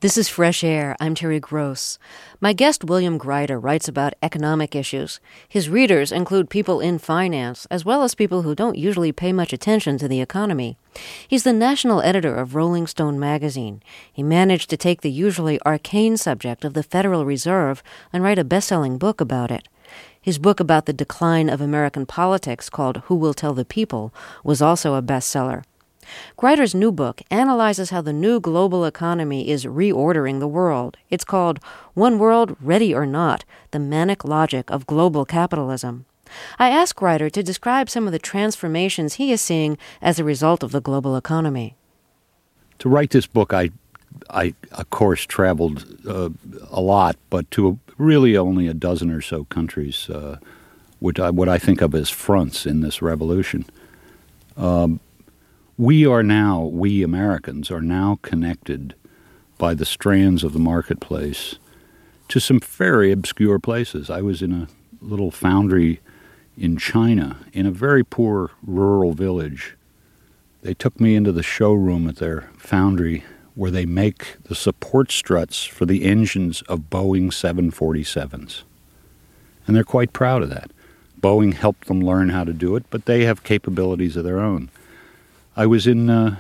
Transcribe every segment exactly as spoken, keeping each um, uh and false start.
This is Fresh Air. I'm Terry Gross. My guest, William Greider, writes about economic issues. His readers include people in finance, as well as people who don't usually pay much attention to the economy. He's the national editor of Rolling Stone magazine. He managed to take the usually arcane subject of the Federal Reserve and write a best-selling book about it. His book about the decline of American politics, called Who Will Tell the People, was also a bestseller. Greider's new book analyzes how the new global economy is reordering the world. It's called One World, Ready or Not, The Manic Logic of Global Capitalism. I asked Greider to describe some of the transformations he is seeing as a result of the global economy. To write this book, I, I of course, traveled uh, a lot, but to a, really only a dozen or so countries, uh, which I, what I think of as fronts in this revolution. Um, We are now, we Americans, are now connected by the strands of the marketplace to some very obscure places. I was in a little foundry in China, in a very poor rural village. They took me into the showroom at their foundry where they make the support struts for the engines of Boeing seven forty-sevens. And they're quite proud of that. Boeing helped them learn how to do it, but they have capabilities of their own. I was in uh,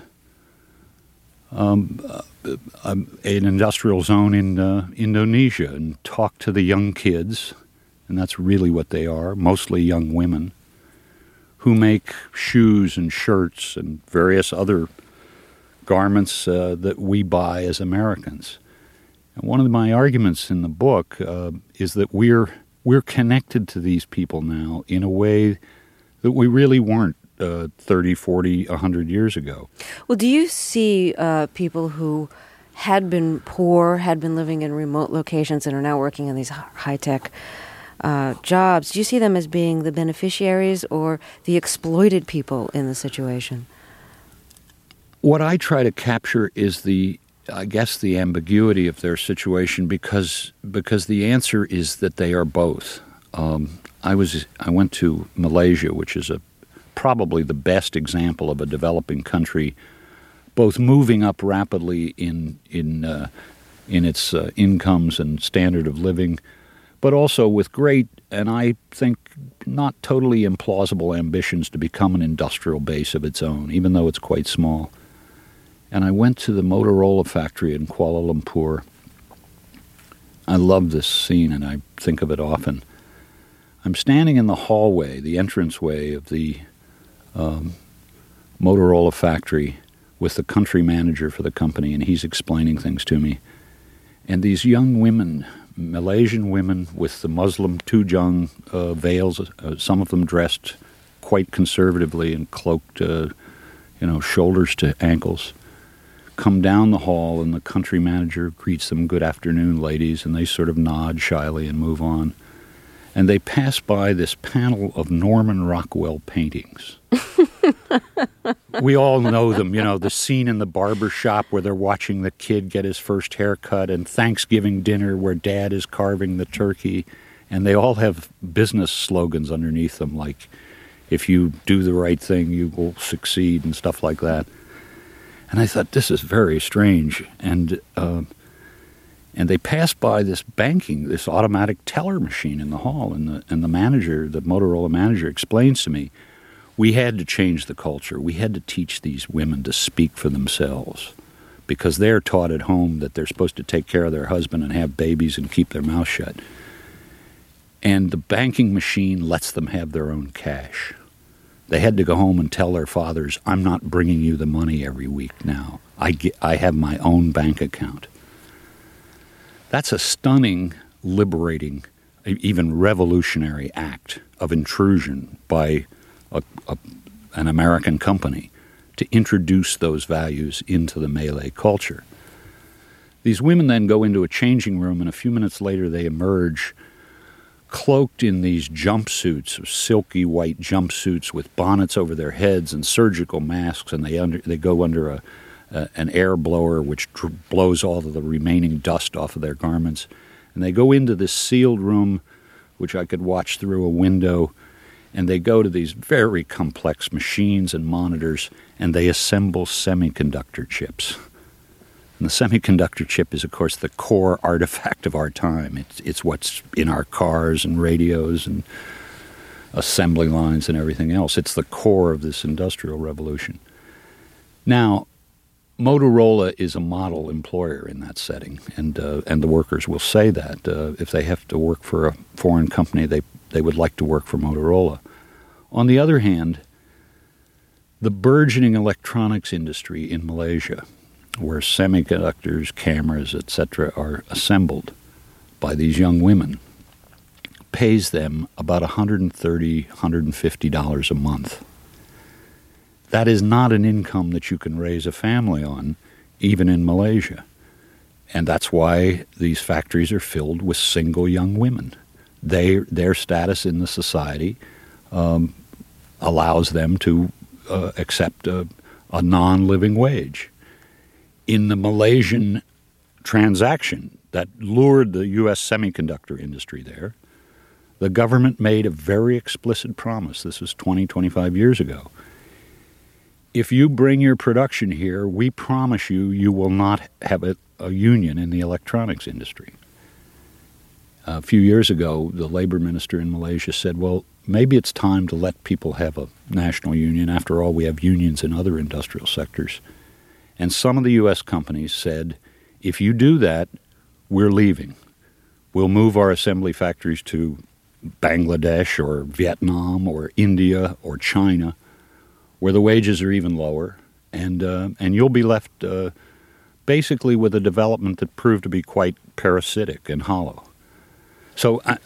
um, uh, um, an industrial zone in uh, Indonesia and talked to the young kids, and that's really what they are, mostly young women, who make shoes and shirts and various other garments uh, that we buy as Americans. And one of my arguments in the book uh, is that we're we're connected to these people now in a way that we really weren't Uh, thirty, forty, one hundred years ago. Well, do you see uh, people who had been poor, had been living in remote locations and are now working in these high-tech uh, jobs, do you see them as being the beneficiaries or the exploited people in the situation? What I try to capture is the, I guess, the ambiguity of their situation because because the answer is that they are both. Um, I was I went to Malaysia, which is a probably the best example of a developing country, both moving up rapidly in in uh, in its uh, incomes and standard of living, but also with great, and I think not totally implausible ambitions to become an industrial base of its own, even though it's quite small. And I went to the Motorola factory in Kuala Lumpur. I love this scene, and I think of it often. I'm standing in the hallway, the entranceway of the Um, Motorola factory with the country manager for the company, and he's explaining things to me. And these young women, Malaysian women with the Muslim tujung uh, veils, uh, some of them dressed quite conservatively and cloaked, uh, you know, shoulders to ankles, come down the hall, and the country manager greets them, "Good afternoon, ladies," and they sort of nod shyly and move on. And they pass by this panel of Norman Rockwell paintings. We all know them, you know, the scene in the barber shop where they're watching the kid get his first haircut, and Thanksgiving dinner where dad is carving the turkey. And they all have business slogans underneath them, like, if you do the right thing, you will succeed, and stuff like that. And I thought, this is very strange. And uh, and they passed by this banking, this automatic teller machine in the hall, and the and the manager, the Motorola manager, explains to me, we had to change the culture. We had to teach these women to speak for themselves because they're taught at home that they're supposed to take care of their husband and have babies and keep their mouth shut. And the banking machine lets them have their own cash. They had to go home and tell their fathers, I'm not bringing you the money every week now. I, get, I have my own bank account. That's a stunning, liberating, even revolutionary act of intrusion by a, a, an American company to introduce those values into the Malay culture. These women then go into a changing room, and a few minutes later they emerge cloaked in these jumpsuits, silky white jumpsuits with bonnets over their heads and surgical masks, and they under, they go under a Uh, an air blower which dr- blows all of the remaining dust off of their garments. And they go into this sealed room, which I could watch through a window, and they go to these very complex machines and monitors, and they assemble semiconductor chips. And the semiconductor chip is, of course, the core artifact of our time. It's, it's what's in our cars and radios and assembly lines and everything else. It's the core of this industrial revolution. Now, Motorola is a model employer in that setting, and uh, and the workers will say that. Uh, if they have to work for a foreign company, they, they would like to work for Motorola. On the other hand, the burgeoning electronics industry in Malaysia, where semiconductors, cameras, et cetera are assembled by these young women, pays them about one hundred thirty dollars, one hundred fifty dollars a month. That is not an income that you can raise a family on, even in Malaysia. And that's why these factories are filled with single young women. They, their status in the society um, allows them to uh, accept a, a non-living wage. In the Malaysian transaction that lured the U S semiconductor industry there, the government made a very explicit promise. This was twenty, twenty-five years ago. If you bring your production here, we promise you you will not have a, a union in the electronics industry. A few years ago, the labor minister in Malaysia said, well, maybe it's time to let people have a national union. After all, we have unions in other industrial sectors. And some of the U S companies said, if you do that, we're leaving. We'll move our assembly factories to Bangladesh or Vietnam or India or China, where the wages are even lower, and uh, and you'll be left uh, basically with a development that proved to be quite parasitic and hollow. So I,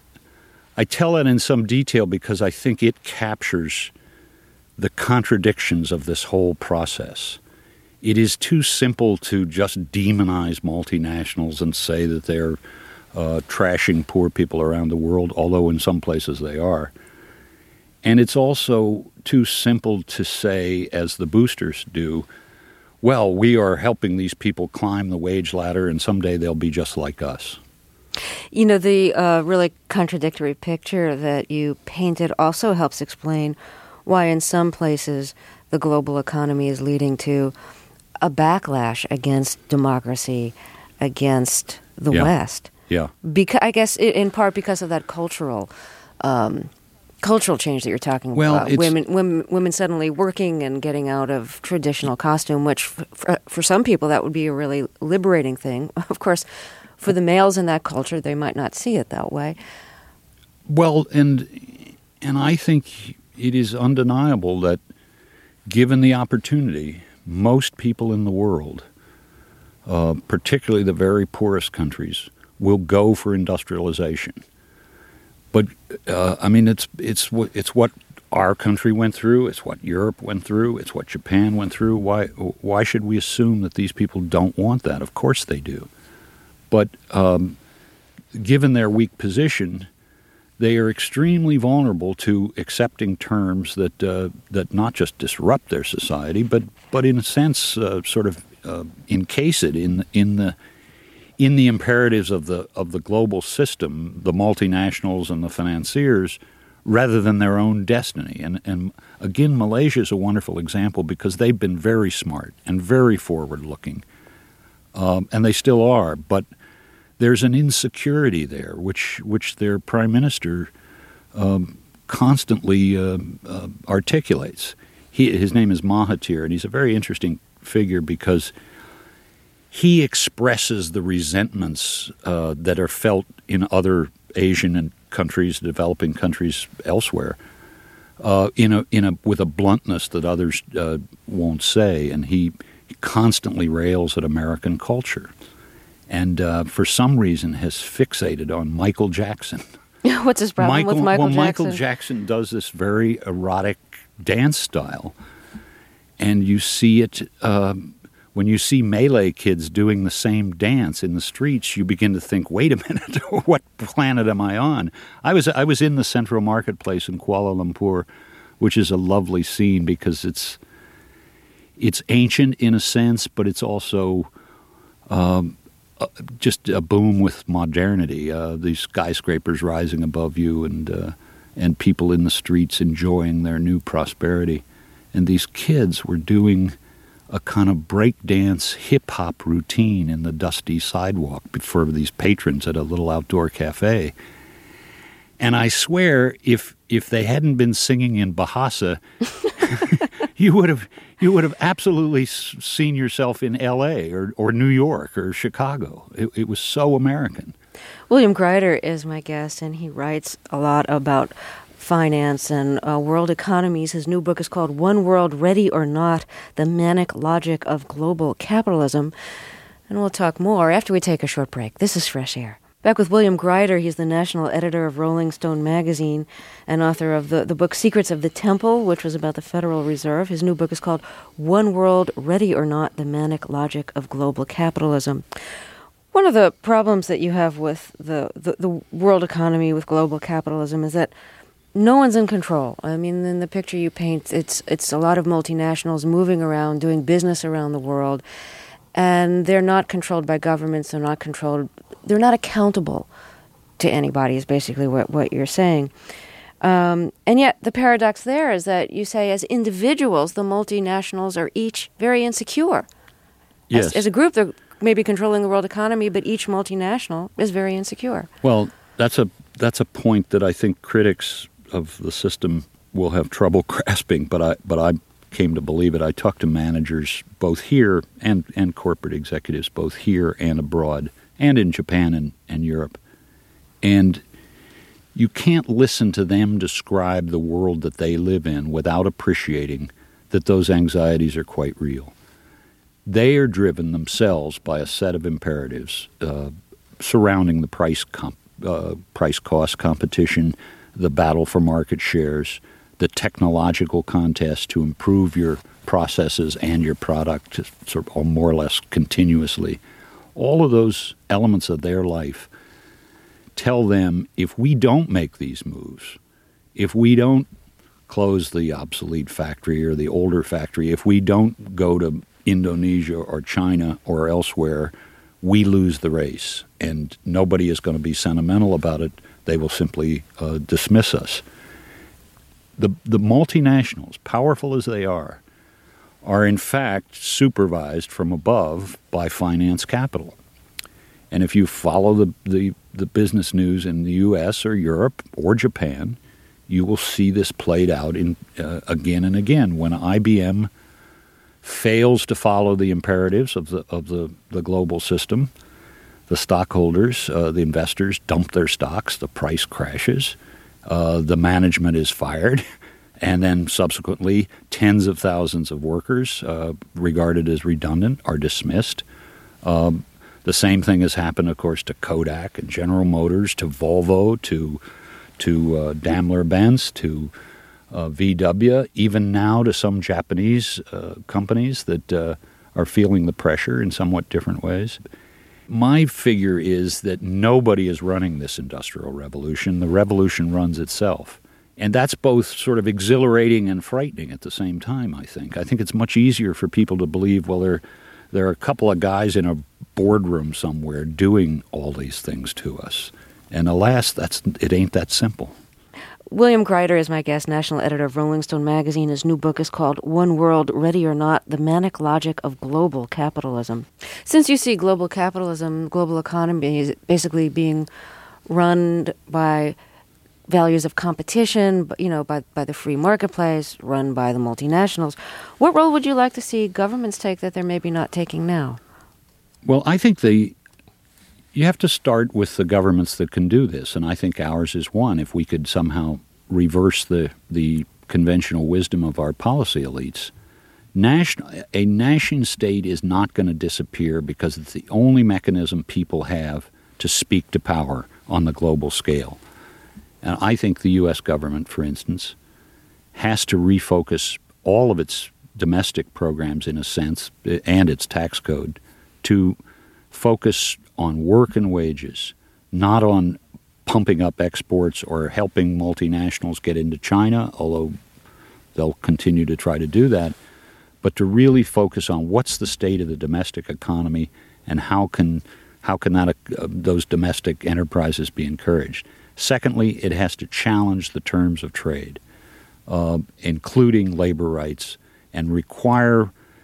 I tell it in some detail because I think it captures the contradictions of this whole process. It is too simple to just demonize multinationals and say that they're uh, trashing poor people around the world, although in some places they are. And it's also too simple to say, as the boosters do, well, we are helping these people climb the wage ladder and someday they'll be just like us. You know, the uh, really contradictory picture that you painted also helps explain why in some places the global economy is leading to a backlash against democracy, against the yeah. West. Yeah. Because, I guess in part because of that cultural um, cultural change that you're talking well, about. Women, women, women suddenly working and getting out of traditional costume, which for, for some people that would be a really liberating thing. Of course, for the males in that culture, they might not see it that way. Well, and and I think it is undeniable that given the opportunity, most people in the world, uh, particularly the very poorest countries, will go for industrialization. But uh, I mean, it's it's what it's what our country went through. It's what Europe went through. It's what Japan went through. Why why should we assume that these people don't want that? Of course they do. But um, given their weak position, they are extremely vulnerable to accepting terms that uh, that not just disrupt their society, but but in a sense, uh, sort of uh, encase it in in the in the imperatives of the of the global system, the multinationals and the financiers, rather than their own destiny. And and again, Malaysia is a wonderful example because they've been very smart and very forward-looking, um, and they still are. But there's an insecurity there, which which their prime minister um, constantly uh, uh, articulates. He, his name is Mahathir, and he's a very interesting figure because he expresses the resentments uh, that are felt in other Asian and countries, developing countries elsewhere, uh, in a in a with a bluntness that others uh, won't say, and he constantly rails at American culture. And uh, for some reason has fixated on Michael Jackson. What's his problem Michael, with Michael well, Jackson? Michael Jackson does this very erotic dance style. And you see it, um, when you see Malay kids doing the same dance in the streets, you begin to think, wait a minute, what planet am I on? I was I was in the Central Marketplace in Kuala Lumpur, which is a lovely scene because it's it's ancient in a sense, but it's also Um, Uh, just a boom with modernity. Uh, these skyscrapers rising above you, and uh, and people in the streets enjoying their new prosperity. And these kids were doing a kind of breakdance hip-hop routine in the dusty sidewalk for these patrons at a little outdoor cafe. And I swear, if if they hadn't been singing in Bahasa, you would have you would have absolutely seen yourself in L A or, or New York or Chicago. It, it was so American. William Greider is my guest, and he writes a lot about finance and uh, world economies. His new book is called One World, Ready or Not, The Manic Logic of Global Capitalism. And we'll talk more after we take a short break. This is Fresh Air. Back with William Greider. He's the national editor of Rolling Stone magazine and author of the, the book Secrets of the Temple, which was about the Federal Reserve. His new book is called One World, Ready or Not, The Manic Logic of Global Capitalism. One of the problems that you have with the, the, the world economy, with global capitalism, is that no one's in control. I mean, in the picture you paint, it's it's a lot of multinationals moving around, doing business around the world, and they're not controlled by governments. They're not controlled. They're not accountable to anybody. Is basically what what you're saying. Um, and yet, the paradox there is that you say, as individuals, the multinationals are each very insecure. Yes. As, as a group, they're maybe controlling the world economy, but each multinational is very insecure. Well, that's a that's a point that I think critics of the system will have trouble grasping, but I but I came to believe it. I talked to managers both here and, and corporate executives both here and abroad and in Japan and, and Europe. And you can't listen to them describe the world that they live in without appreciating that those anxieties are quite real. They are driven themselves by a set of imperatives uh, surrounding the price comp, uh, price cost competition, the battle for market shares, the technological contest to improve your processes and your product sort of more or less continuously. All of those elements of their life tell them, if we don't make these moves, if we don't close the obsolete factory or the older factory, if we don't go to Indonesia or China or elsewhere, we lose the race. And nobody is going to be sentimental about it. They will simply uh, dismiss us. The, the multinationals, powerful as they are, are in fact supervised from above by finance capital. And if you follow the, the, the business news in the U S or Europe or Japan, you will see this played out in uh, again and again. When I B M fails to follow the imperatives of the of the, the global system, the stockholders, uh, the investors dump their stocks, the price crashes, uh, the management is fired, and then subsequently tens of thousands of workers uh, regarded as redundant are dismissed. Um, the same thing has happened, of course, to Kodak and General Motors, to Volvo, to to uh, Daimler-Benz, to uh, V W, even now to some Japanese uh, companies that uh, are feeling the pressure in somewhat different ways. My figure is that nobody is running this industrial revolution. The revolution runs itself. And that's both sort of exhilarating and frightening at the same time, I think. I think it's much easier for people to believe, well, there, there are a couple of guys in a boardroom somewhere doing all these things to us. And alas, that's it ain't that simple. William Greider is my guest, national editor of Rolling Stone magazine. His new book is called One World, Ready or Not, The Manic Logic of Global Capitalism. Since you see global capitalism, global economy is basically being run by values of competition, you know, by, by the free marketplace, run by the multinationals, what role would you like to see governments take that they're maybe not taking now? Well, I think the you have to start with the governments that can do this, and I think ours is one. If we could somehow reverse the the conventional wisdom of our policy elites, national, a nation state is not going to disappear because it's the only mechanism people have to speak to power on the global scale. And I think the U S government, for instance, has to refocus all of its domestic programs, in a sense, and its tax code, to focus on work and wages, not on pumping up exports or helping multinationals get into China, although they'll continue to try to do that, but to really focus on what's the state of the domestic economy and how can how can that uh, those domestic enterprises be encouraged. Secondly, it has to challenge the terms of trade, uh, including labor rights, and require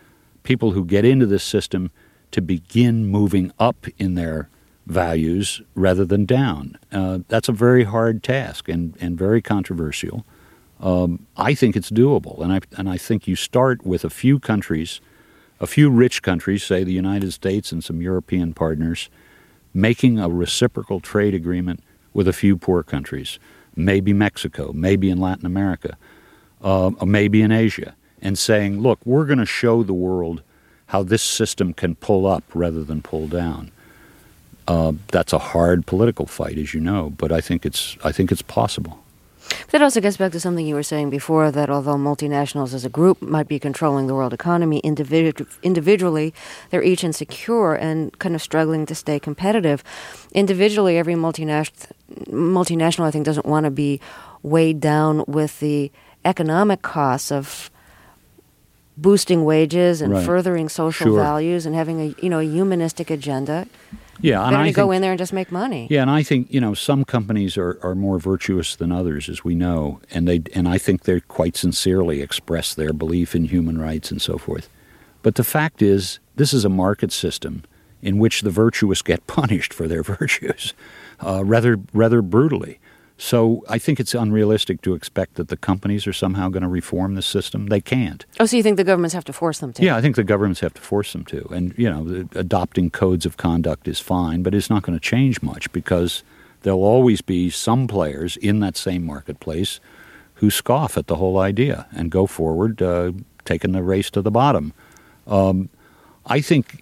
people who get into this system to begin moving up in their values rather than down. Uh, that's a very hard task and, and very controversial. Um, I think it's doable, and I and I think you start with a few countries, a few rich countries, say the United States and some European partners, making a reciprocal trade agreement with a few poor countries, maybe Mexico, maybe in Latin America, uh, maybe in Asia, and saying, look, we're going to show the world how this system can pull up rather than pull down. Uh, that's a hard political fight, as you know, but I think it's I think it's possible. That also gets back to something you were saying before, that although multinationals as a group might be controlling the world economy, individu- individually, they're each insecure and kind of struggling to stay competitive. Individually, every multinational, multinational I think, doesn't want to be weighed down with the economic costs of boosting wages and right. furthering social sure. values and having a you know a humanistic agenda. Yeah, and Better I to go think, in there and just make money. Yeah, and I think you know some companies are, are more virtuous than others, as we know, and they and I think they quite sincerely express their belief in human rights and so forth. But the fact is, this is a market system in which the virtuous get punished for their virtues, uh, rather rather brutally. So I think it's unrealistic to expect that the companies are somehow going to reform the system. They can't. Oh, so you think the governments have to force them to? Yeah, I think the governments have to force them to. And, you know, the, adopting codes of conduct is fine, but it's not going to change much because there'll always be some players in that same marketplace who scoff at the whole idea and go forward, uh, taking the race to the bottom. Um, I think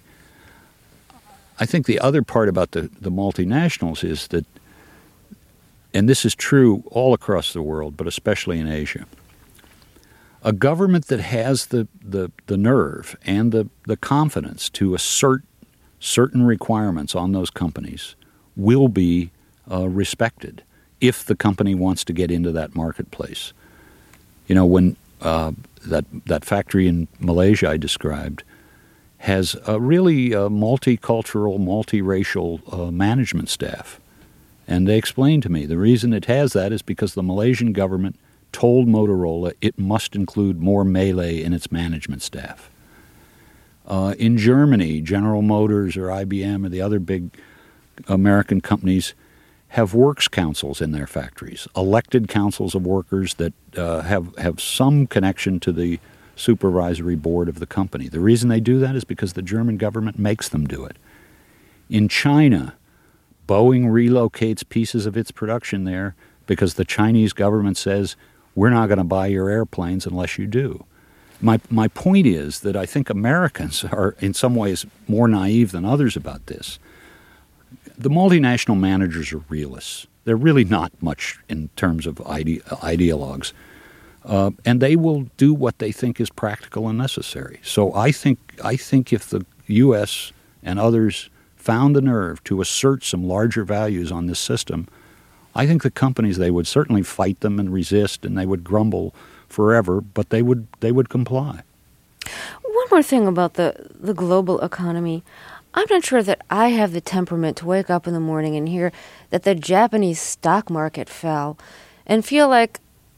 I think the other part about the, the multinationals is that, and this is true all across the world, but especially in Asia, a government that has the, the, the nerve and the, the confidence to assert certain requirements on those companies will be uh, respected if the company wants to get into that marketplace. You know, when uh, that, that factory in Malaysia I described has a really uh, multicultural, multiracial uh, management staff. And they explained to me the reason it has that is because the Malaysian government told Motorola it must include more Malay in its management staff. Uh, in Germany, General Motors or I B M or the other big American companies have works councils in their factories, elected councils of workers that uh, have, have some connection to the supervisory board of the company. The reason they do that is because the German government makes them do it. In China, Boeing relocates pieces of its production there because the Chinese government says, we're not going to buy your airplanes unless you do. My my point is that I think Americans are in some ways more naive than others about this. The multinational managers are realists. They're really not much in terms of ide- ideologues. Uh, and they will do what they think is practical and necessary. So I think I think if the U S and others found the nerve to assert some larger values on this system, I think the companies, they would certainly fight them and resist, and they would grumble forever, but they would they would comply. One more thing about the, the global economy. I'm not sure that I have the temperament to wake up in the morning and hear that the Japanese stock market fell and feel like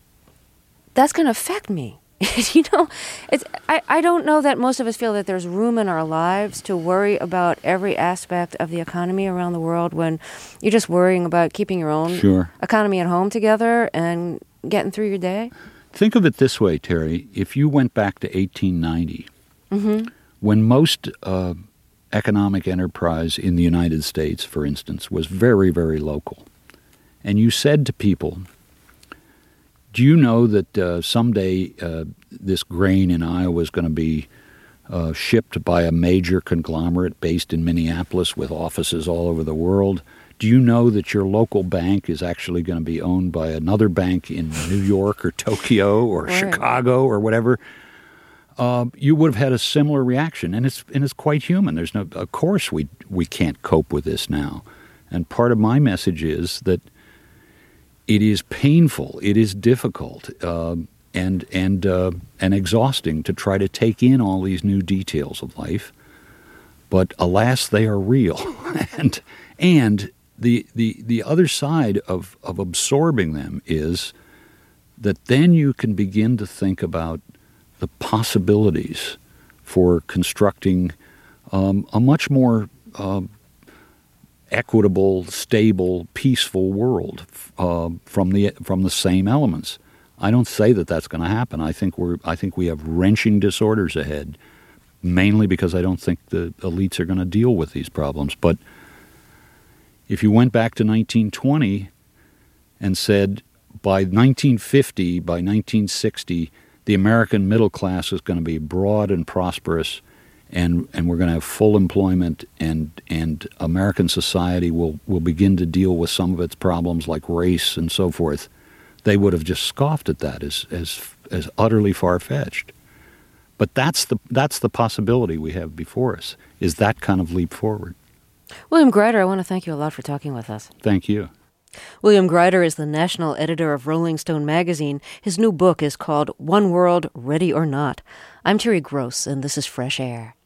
that's going to affect me. you know, it's, I, I don't know that most of us feel that there's room in our lives to worry about every aspect of the economy around the world when you're just worrying about keeping your own sure. economy at home together and getting through your day. Think of it this way, Terry. If you went back to eighteen ninety, mm-hmm. when most uh, economic enterprise in the United States, for instance, was very, very local, and you said to people, do you know that uh, someday uh, this grain in Iowa is going to be uh, shipped by a major conglomerate based in Minneapolis with offices all over the world? Do you know that your local bank is actually going to be owned by another bank in New York or Tokyo or right. Chicago or whatever? Uh, you would have had a similar reaction, and it's and it's quite human. There's no, of course, we we can't cope with this now, and part of my message is that it is painful, it is difficult, uh, and and uh, and exhausting to try to take in all these new details of life. But alas, they are real, and and the the the other side of of absorbing them is that then you can begin to think about the possibilities for constructing um, a much more uh, equitable, stable, peaceful world uh, from the from the same elements. I don't say that that's going to happen. I think we're I think we have wrenching disorders ahead, mainly because I don't think the elites are going to deal with these problems. But if you went back to nineteen twenty and said by nineteen fifty, by nineteen sixty, the American middle class is going to be broad and prosperous, and, and we're going to have full employment, and and American society will, will begin to deal with some of its problems like race and so forth, they would have just scoffed at that as as as utterly far-fetched. But that's the that's the possibility we have before us, is that kind of leap forward. William Greider, I want to thank you a lot for talking with us. Thank you. William Greider is the national editor of Rolling Stone magazine. His new book is called One World, Ready or Not. I'm Terry Gross, and this is Fresh Air.